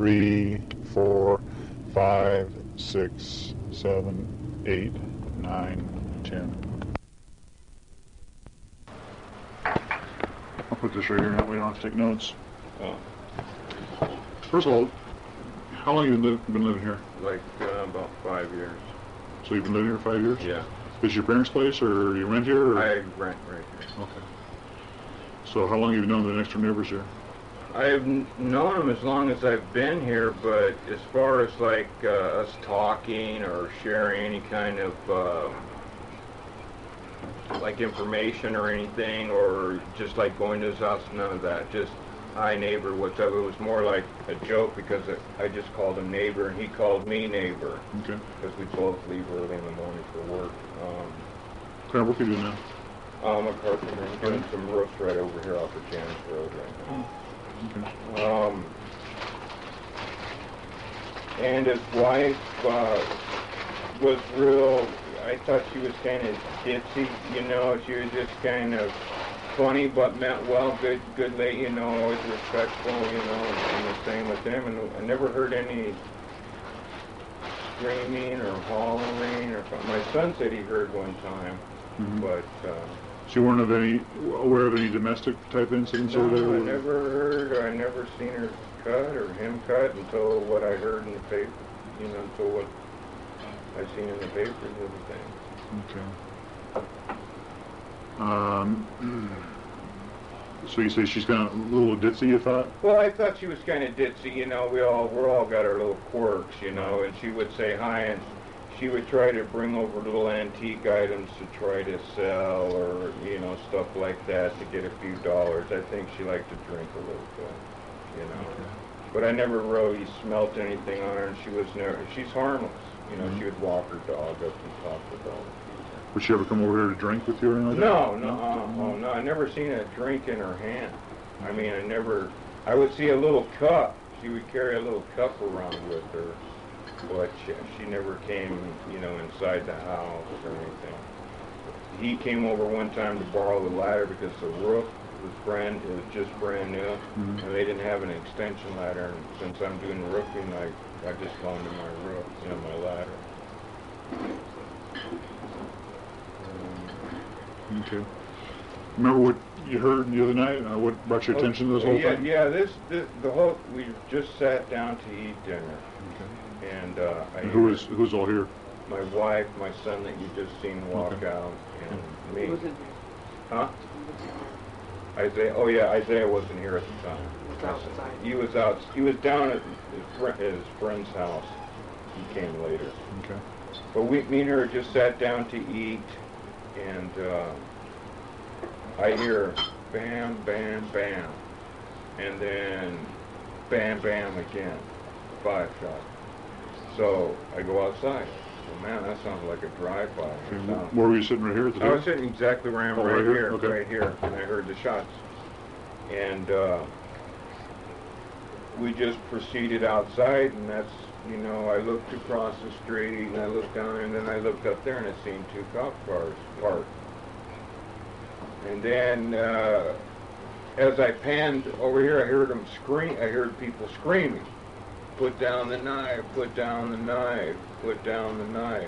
3, 4, 5, 6, 7, 8, 9, 10. I'll put this right here, that way I don't have to take notes. First of all, how long have you been living here? Like about 5 years. So you've been living here 5 years? Yeah. Is your parents' place, or you rent here? Or? I rent right here. Okay. So how long have you known the next door neighbors here? I've known them as long as I've been here, but as far as like us talking or sharing any kind of like information or anything, or just like going to his house, none of that. Just, hi neighbor, what's up? It was more like a joke because I just called him neighbor and he called me neighbor. Okay. Because we both leave early in the morning for work. What kind of work are you doing now? I'm a carpenter. I'm doing some roofs right over here off of Janus Road right now. Okay. And his wife was real, I thought she was kind of ditzy, you know, she was just kind of funny but meant well, good lady, you know, always respectful, you know, and the same with him. And I never heard any screaming or hollering or something. My son said he heard one time, but... So you weren't aware of any domestic type incidents over there? I never heard, or I never seen her cut or him cut until what I heard in the paper, you know, until what I seen in the papers and everything. Okay. So you say she's kind of a little ditzy, you thought? Well, I thought she was kind of ditzy, you know, we're all got our little quirks, you know, and she would say hi, and she would try to bring over little antique items to try to sell, or, you know, stuff like that to get a few dollars. I think she liked to drink a little bit, you know. But I never really smelt anything on her, and she's harmless. You know, she would walk her dog up and talk to the dog. Would she ever come over here to drink with you or anything? No. I never seen a drink in her hand. I mean, I would see a little cup. She would carry a little cup around with her. But she never came, you know, inside the house or anything. He came over one time to borrow the ladder because the roof was just brand new, and they didn't have an extension ladder. And since I'm doing roofing, I just go into my roof, you know, my ladder. Okay. Remember what you heard the other night? What brought your attention to this whole thing? Yeah. We just sat down to eat dinner. Okay. And who's all here? My wife, my son that you just seen walk out, and me. Huh? Isaiah. Oh yeah, Isaiah wasn't here at the time. He was out. He was down at his friend's house. He came later. Okay. But me and her just sat down to eat, and I hear bam, bam, bam, and then bam, bam again. 5 shots. So I go outside. Well, man, that sounds like a drive-by. Where were you sitting right here at the door? I was sitting exactly where I am, right here, okay. Right here, and I heard the shots. And we just proceeded outside, and that's, you know, I looked across the street, and I looked down, and then I looked up there, and I seen 2 cop cars parked. And then as I panned over here, I heard them scream. I heard people screaming. Put down the knife, put down the knife, put down the knife.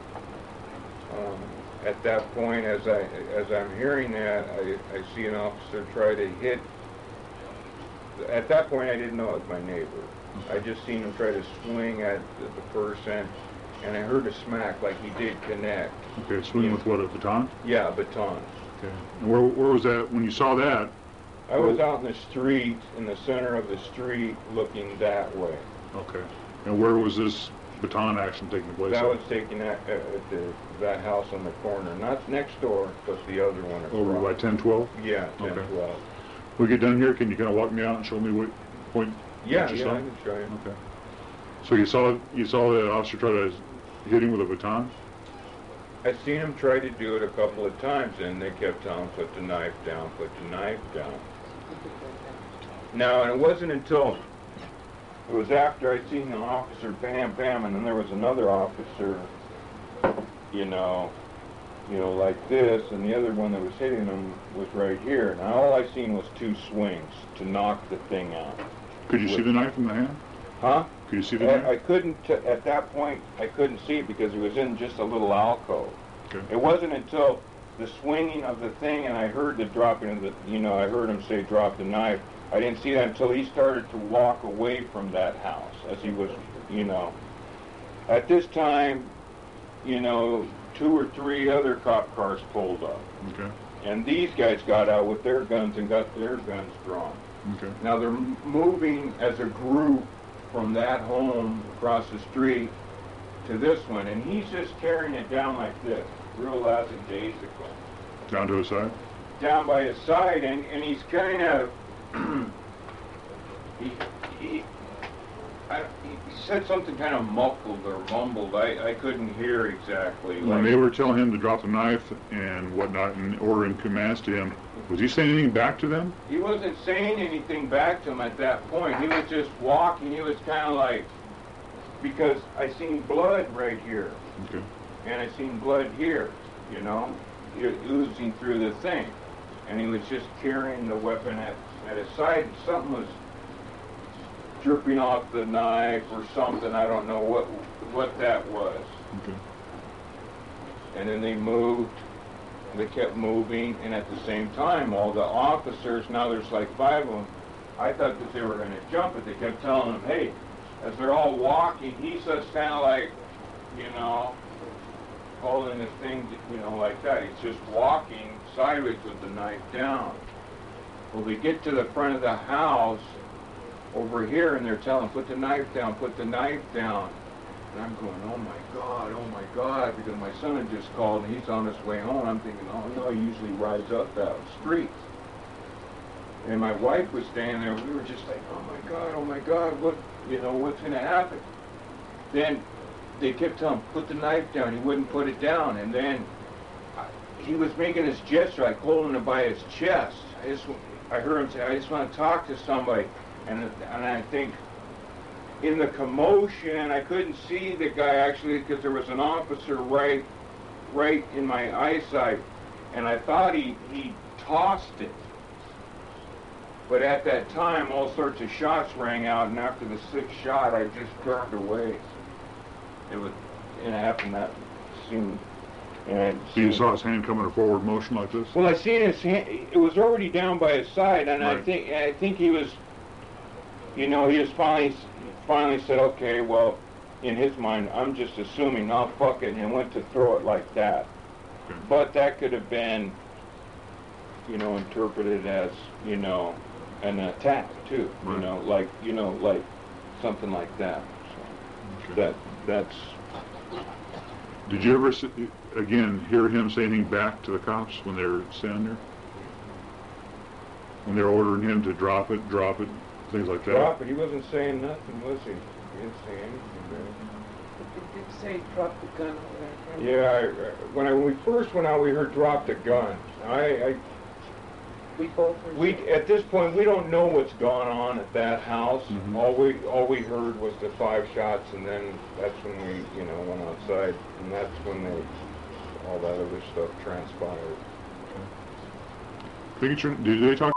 At that point, as I'm hearing that, I see an officer try to hit. At that point, I didn't know it was my neighbor. I just seen him try to swing at the person, and I heard a smack like he did connect. Okay, swing with what, a baton? Yeah, a baton. Okay. And where was that, when you saw that? I was out in the street, in the center of the street, looking that way. Okay. And where was this baton action taking place? That was taking at that house on the corner. Not next door, but the other one across. Over by 1012? Yeah, 1012. We get done here, can you kind of walk me out and show me what point you saw? I can show you. Okay. So you saw the officer try to hit him with a baton? I seen him try to do it a couple of times, and they kept telling him, put the knife down, put the knife down. Now, and it wasn't until... It was after I seen the officer bam, bam, and then there was another officer, you know, like this, and the other one that was hitting him was right here. Now all I seen was 2 swings to knock the thing out. Could you see the knife in the hand? Huh? Could you see the knife? I couldn't, at that point, I couldn't see it because it was in just a little alcove. Okay. It wasn't until the swinging of the thing and I heard the dropping of the, I heard him say drop the knife. I didn't see that until he started to walk away from that house as he was, At this time, 2 or 3 other cop cars pulled up. Okay. And these guys got out with their guns and got their guns drawn. Okay. Now they're moving as a group from that home across the street to this one, and he's just carrying it down like this, real lackadaisical. Down to his side? Down by his side, and he's kind of, he said something kind of muffled or mumbled. I couldn't hear exactly. When they were telling him to drop the knife and whatnot and ordering commands to him, was he saying anything back to them? He wasn't saying anything back to him at that point. He was just walking. He was kind of like, because I seen blood right here. Okay. And I seen blood here, oozing through the thing. And he was just carrying the weapon at his side. Something was dripping off the knife or something. I don't know what that was. Okay. And then they moved. They kept moving, and at the same time, all the officers, now there's like 5 of them, I thought that they were going to jump, but they kept telling them, hey, as they're all walking, he's just kind of like, holding the thing, like that. He's just walking sideways with the knife down. Well, we get to the front of the house over here, and they're telling, put the knife down, put the knife down. And I'm going, oh my God, because my son had just called and he's on his way home. I'm thinking, oh no, he usually rides up that street. And my wife was standing there, we were just like, oh my God, what's going to happen? Then they kept telling him, put the knife down. He wouldn't put it down. And then he was making this gesture, like holding it by his chest. I heard him say, I just want to talk to somebody. And I think, in the commotion, I couldn't see the guy actually because there was an officer right in my eyesight, and I thought he tossed it. But at that time, all sorts of shots rang out, and after the 6th shot, I just turned away. It happened that soon. And So you saw his hand come in a forward motion like this? well, I seen his hand. It was already down by his side, and Right. I think he was. He just finally said, okay, well, in his mind, I'm just assuming, I'll fuck it, and went to throw it like that. Okay. But that could have been, interpreted as, an attack too. Right. Like something like that. So Okay. that's. Did you ever, again, hear him say anything back to the cops when they were standing there? When they were ordering him to drop it, things like that? Drop it. He wasn't saying nothing, was he? He didn't say anything. Did you say drop the gun over there? Yeah, when we first went out, we heard drop the gun. We both were At this point, we don't know what's gone on at that house. Mhm. All we heard was the 5 shots, and then that's when we, went outside, and that's when all that other stuff transpired. Did they talk?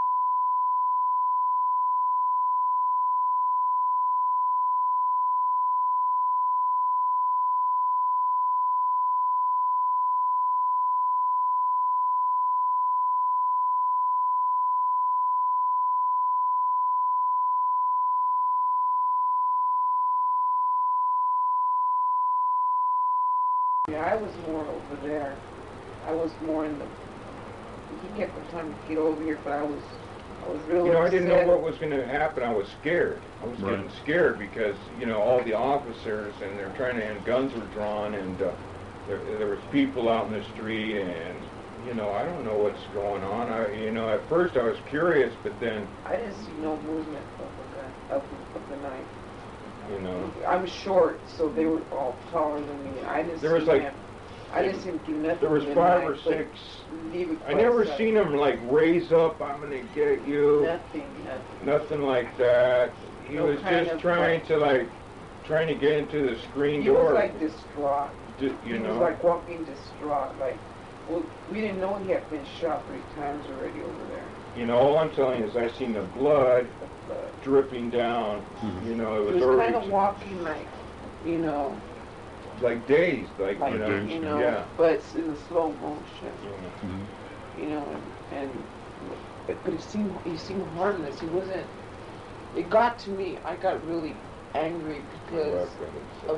Yeah, I was more over there. I was more in the. He kept trying to get over here, but I was really. I didn't know upset. what was going to happen. I was scared. I was Right. getting scared because all the officers and they're trying to, and guns were drawn, and there was people out in the street, and I don't know what's going on. At first I was curious, but then I didn't see no movement of the knife. you I'm short, so they were all taller than me. I didn't There was see like- him. I didn't see him do nothing. there was with the 5 knife, or but 6. leave it I never quite seen him like raise up, I'm gonna get you. Nothing. Nothing like that. He No was kind just of, trying to get into the screen He door. was like distraught. You He know. was like walking distraught. Like, well, we didn't know he had been shot 3 times already over there. All I'm telling you is I seen the blood But dripping down. Mhm. You know, He it was was kind of already walking like, you know, like dazed, like, like, you know. dazed, you know, Yeah. but it's in slow motion, Yeah. Mhm. you know, but he seemed harmless. He wasn't. It got to me. I got really angry because of,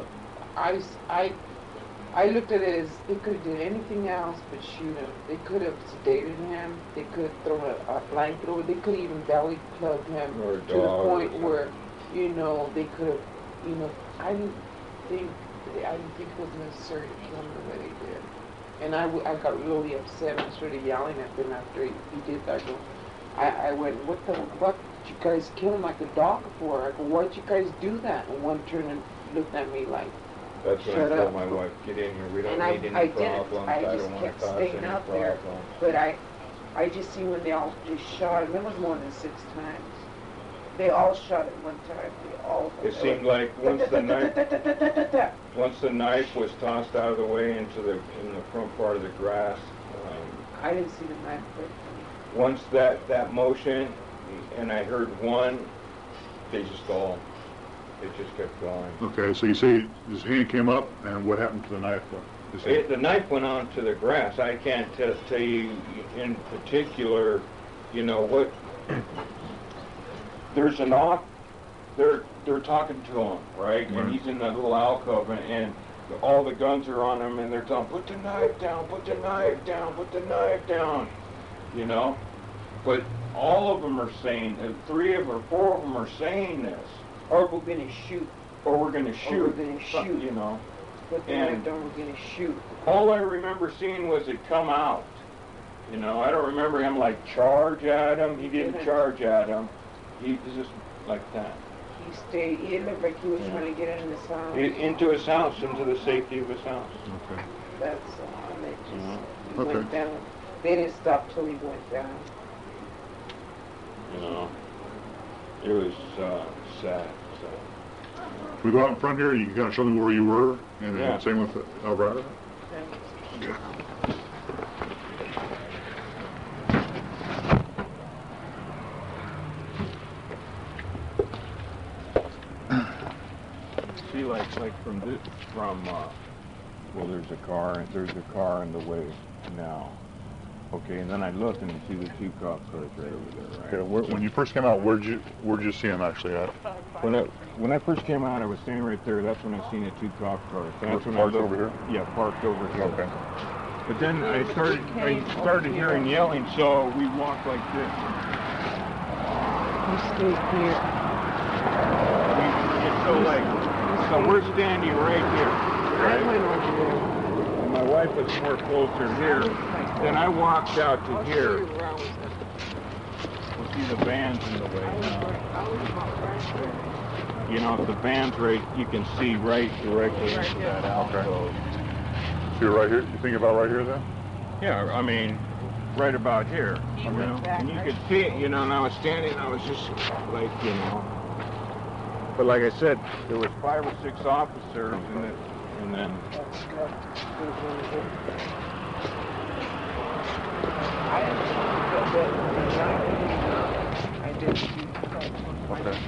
I looked at it as they could have did anything else but shoot him. They could have sedated him. They could have thrown a blanket over. They could have even belly plugged him Or a to the dog or point something. where, you know, they could have, you know, I didn't think it was necessary to kill him the way they did. And I got really upset. I started yelling at them after he did that. I went, what did you guys kill him like a dog for? I go, why'd you guys do that? And one turned and looked at me like, That's when Shut I told up. my wife, get in here, we don't And need I any didn't. problems, I I just don't want kept to cause staying any out there. problems. but I just see when they all just shot him. It was more than 6 times. They all shot at one time. They all. It seemed like once the knife was tossed out of the way in the front part of the grass, I didn't see the knife break. once that motion, and I heard one, they just kept going. Okay, so you say his hand came up, and what happened to the knife? The knife went onto the grass. I can't tell you in particular, you know, what. There's an off. They're talking to him, right? Right. And he's in that little alcove, and all the guns are on him, and they're telling, put the knife down, put the knife down, put the knife down, you know. But all of them are saying, 3 of or 4 of them are saying this, Or we're gonna shoot. or we're gonna shoot, we're gonna shoot. you know. Put the And- knife down. We're gonna shoot. All I remember seeing was it come out. You know, I don't remember him like charge at him. He didn't charge at him. He was just like that. He stayed. It looked like he was Yeah. trying to get in his house. Into his house, into the safety of his house. Okay. That's and it just he Okay. went down. They didn't stop till he went down. You know, it was sad. So. Can we go out in front here? You can kind of show me where you were, and Yeah. same with Alvarado. See, like from well, there's a car in the way now. Okay, and then I look and see the 2 cop cars right over there, right? Okay, when you first came out, where'd you see him actually at? When I first came out, I was standing right there. That's when I seen the 2 cop cars. That's when Parked I looked, over here? Yeah, parked over here. Okay. But then I started hearing yelling, so we walked like this. He stayed here. So we're standing right here. I went over there. And my wife was more closer here. Then I walked out to here. We'll see the van's in the way now. I was about right there. You know, if the van's right, you can see right directly into that alcove. So you're right here? You think about right here then? Yeah, I mean, right about here. He You went know, back and you right could see it, you know, and I was standing, I was just like, you know. But like I said, there was 5 or 6 officers, and then I did shoot. Okay.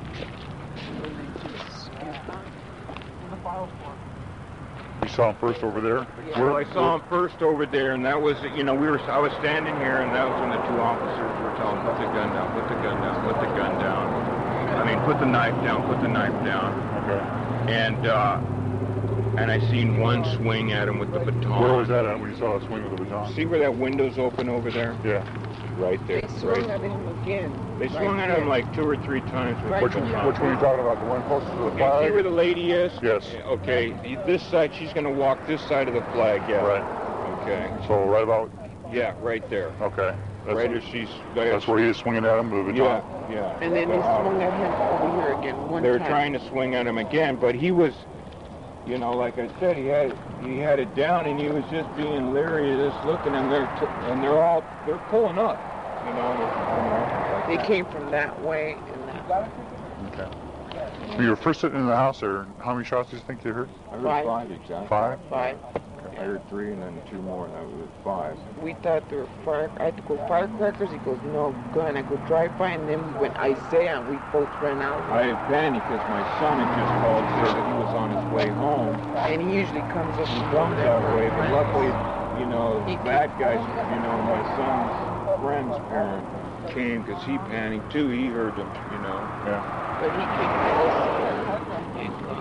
You saw him first over there? well, I saw him first over there, and that was, you know, I was standing here, and that was when the 2 officers were telling, put the gun down, put the gun down, put the gun down. I mean, put the knife down, put the knife down. Okay. And I seen one swing at him with the baton. Where was that at when you saw a swing with the baton? See where that window's open over there? Yeah. Right there. They swung at him again. They swung at him like 2 or 3 times. With Right Which the one there. baton. are you talking about? The one closest to the Okay, see where flag? the lady is? Yes. Okay, this side, she's gonna walk this side of the flag, yeah. Right. Okay. So right about, Yeah, right there. okay. Right as she's... That's where he is swinging at him, moving Yeah, on. yeah. And then they swung at him over here again one They were time. trying to swing at him again, but he was, you know, like I said, he had it down, and he was just being leery, just looking, and they're pulling up, you know. They came from that way and that. Okay. When you were first sitting in the house there, how many shots do you think you heard? I heard Five. 5 exactly. 5? 5. I heard 3 and then 2 more, and that was 5. We thought there were I had to go firecrackers. He goes, no gun. I go drive by, and then we went Isaiah, and we both ran out. I had panicked because my son had just called to say that he was on his way home. And he usually comes up and Comes that way, but luckily, you know, He bad guys, you know, my son's friend's parent came because he panicked too. He heard them, you know. Yeah. But he came close.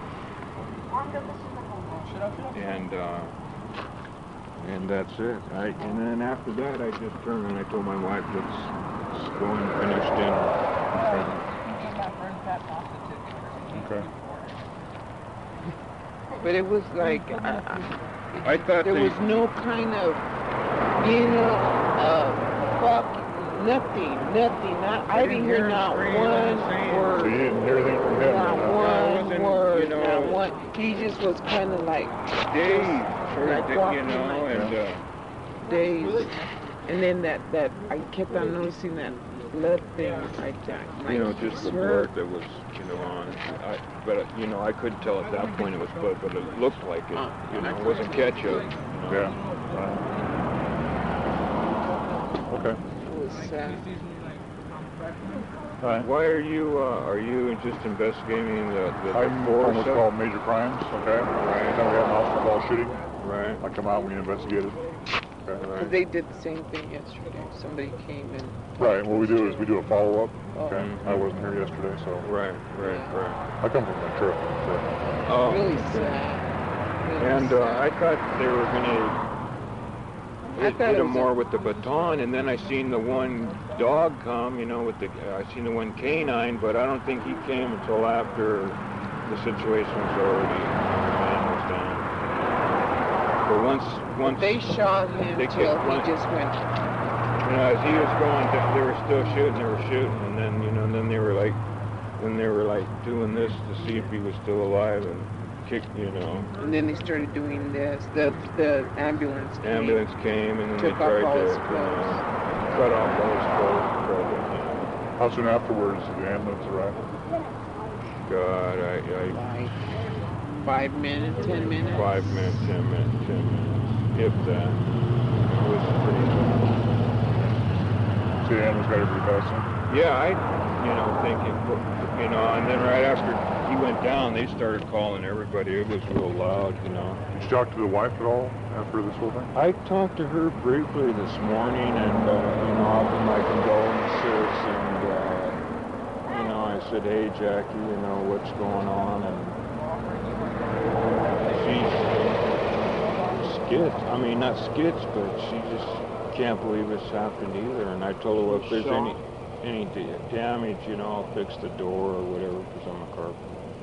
And that's it. And then after that, I just turned and I told my wife, let's go and finish dinner. Okay. But it was like, I thought there was no kind of, nothing. I didn't hear not one word. So you didn't hear anything from him? Not huh? one word, you know, not one. He just was kind of like Dave, like you walking know, like and dazed. And then that I kept on noticing that blood thing like that. Like, you know, just the blood that was, you know, on. But you know, I couldn't tell at that point it was blood, but it looked like it. You know, it wasn't ketchup. You know? Yeah. Okay. It was sad. All right. Why are you just investigating the I'm force on what's called major crimes, okay? Anytime we have an officer ball shooting, Right. I come out, we investigate it. Okay. Because they did the same thing yesterday. Somebody came and Right, what we do is we do a follow-up, okay? Mhm. I wasn't here yesterday, so Right. I come from Ventura, so. Oh. really sad. Really And sad. I thought they were gonna I thought hit it him was more with the baton, and then I seen the one dog come, you know, with the I seen the one canine, but I don't think he came until after the situation was already understand. But once They shot him They till kept he running. just went. you know, as he was going down, they were still shooting, and then you know, and then they were like doing this to see if he was still alive and kick, you know. And then they started doing this. The ambulance came. Ambulance came and then Took they off tried all to his cut off all his clothes. How soon afterwards did the ambulance arrive? God, I Like 5 minutes, 10 minutes. 5 minutes, 10 minutes, if that. It was pretty bad. So the ambulance got here pretty fast, huh? Yeah, thinking, you know, and then right after he went down, they started calling everybody. It was real loud, you know. Did you talk to the wife at all after this whole thing? I talked to her briefly this morning and, you know, offered my condolences and, you know, I said, hey, Jackie, you know, what's going on? And she's skits. I mean, not skits, but she just can't believe it's happened either. And I told her, well, if there's any damage, you know, I'll fix the door or whatever because I'm a carpenter.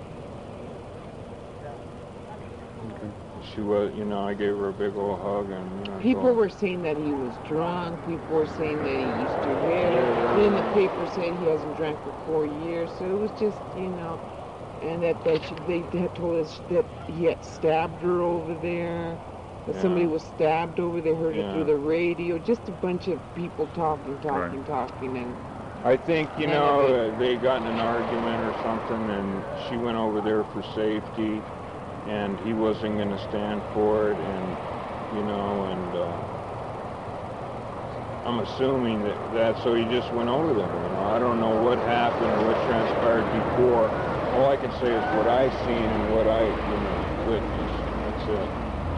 She was, you know, I gave her a big old hug and, you know. People were saying that he was drunk. People were saying that he used to hit. Then the paper said he hasn't drank for 4 years. So it was just, you know, and they had told us that he had stabbed her over there. That somebody was stabbed over there. Heard it through the radio. Just a bunch of people talking, and. I think, you know, they got in an argument or something, and she went over there for safety, and he wasn't going to stand for it, and, you know, and I'm assuming that, so he just went over there, you know. I don't know what happened or what transpired before. All I can say is what I seen and what I, you know, witnessed. That's it.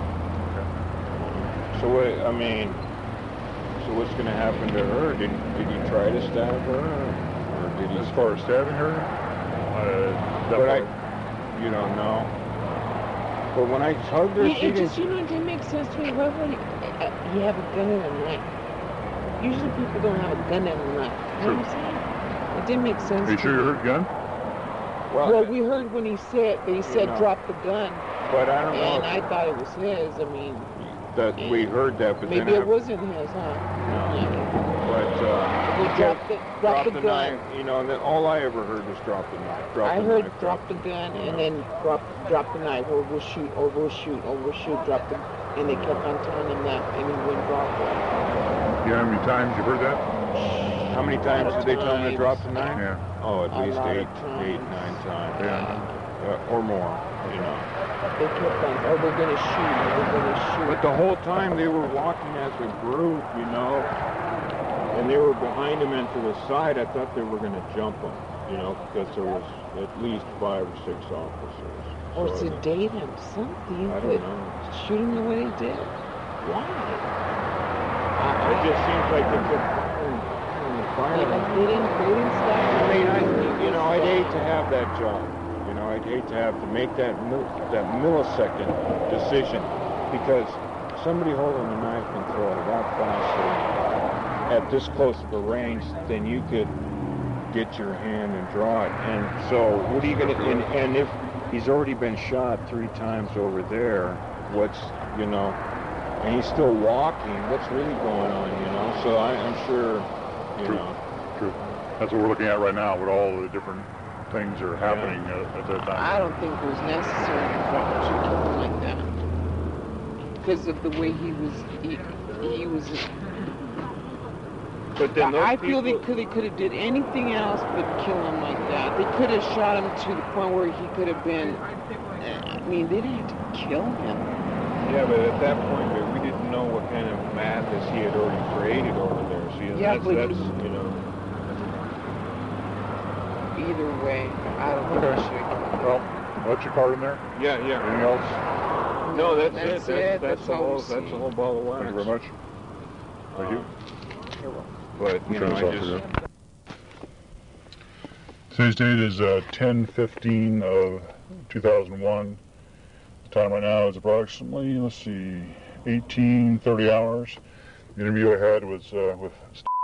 So what, I mean, so what's going to happen to her? Did he try to stab her, or did he? As far as stabbing her, But you don't know. But when I hugged her, she It didn't. just, you know, it didn't make sense to me. Why would he have a gun and a knife? Usually people don't have a gun and a knife. You know what I'm saying? It didn't make sense. Are you sure you heard gun? Well, we heard when he said know. drop the gun, But I don't know. and I thought it was his. I mean, That we heard that, but maybe then it wasn't his, huh? No. Yeah. But We drop the gun. knife. You know, and then all I ever heard was drop the knife. I heard drop the gun and then drop the knife, or we'll shoot, drop the, and they kept on telling him that, and he wouldn't drop it. You know how many times you heard that? How many times did they tell him to times. drop the knife? Yeah. Oh, at A least lot of 8, times. 9 times. Yeah. Or more, you know. They kept on, oh, they're gonna shoot, they're gonna shoot. But the whole time they were walking as a group, you know, and they were behind him and to the side. I thought they were going to jump him, you know, because there was at least 5 or 6 officers. Or So sedate him, something. I don't know. Shoot him the way they did. Why? It just seems like they kept firing. They didn't stop. I mean, you know, I'd hate to have that job. You know, I'd hate to have to make that millisecond decision, because somebody holding a knife can throw it that fast at this close of a range, then you could get your hand and draw it. And so, what are you going to? And if he's already been shot 3 times over there, what's, you know, and he's still walking, what's really going on? You know, so I'm sure, you True. know. True. That's what we're looking at right now, with all the different things that are happening at that time. I don't think it was necessary to kill him like that. Because of the way he was. But then those I feel people, they could have did anything else but kill him like that. They could have shot him to the point where he could have been. I mean, they didn't have to kill him. yeah, but at that point, we didn't know what kind of madness he had already created over there. See, Yeah, that's, but you know. Either way, I don't think Okay. they should have killed him. Well, what's your card in there? Yeah. Anything else? No, that's That's it. it. That's the That's all whole. we That's see. the whole ball of wax. Thank you very much. Thank you. But you Turn know, this I off just. for you. Today's date is 10/15 of 2001. The time right now is approximately, let's see, 18:30 hours. The interview I had was with